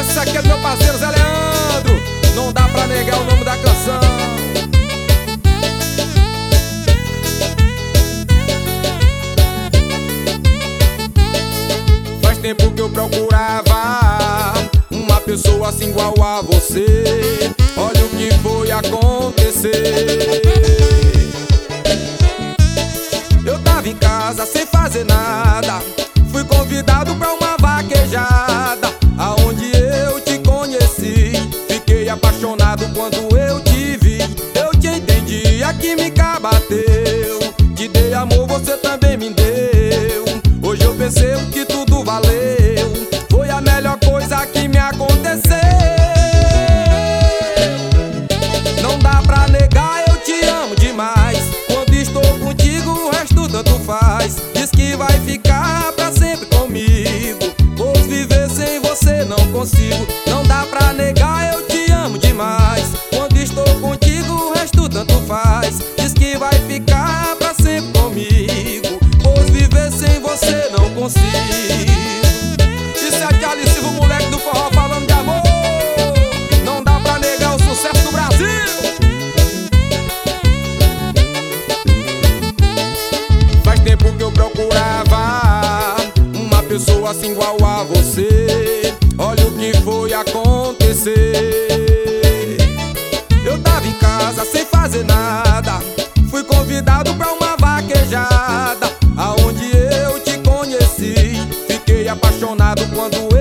Esse aqui é do meu parceiro Zé Leandro, não dá pra negar o nome da canção. Faz tempo que eu procurava uma pessoa assim igual a você. Olha o que foi acontecer. Eu tava em casa sem fazer nada, fui convidado pra uma vaquejada, aonde eu te conheci. Fiquei apaixonado quando eu te vi. Eu te entendi, a química bateu. Te dei amor, você também me deu. Hoje eu pensei que tudo valeu. Foi a melhor coisa que me aconteceu. Não dá pra negar, eu te amo demais. Quando estou contigo, o resto tanto faz. Diz que vai ficar pra sempre comigo, pois viver sem você não consigo. Não dá pra negar, eu te amo demais. Quando estou contigo, o resto tanto faz. Diz que vai ficar pra sempre comigo, pois viver sem você não consigo. Isso é Charlie Silva, o moleque do forró falando de amor. Não dá pra negar o sucesso do Brasil. Faz tempo que eu procurava uma pessoa assim igual a você. Olha o que foi acontecer. Eu tava em casa sem fazer nada, fui convidado pra uma vaquejada, aonde eu te conheci. Fiquei apaixonado quando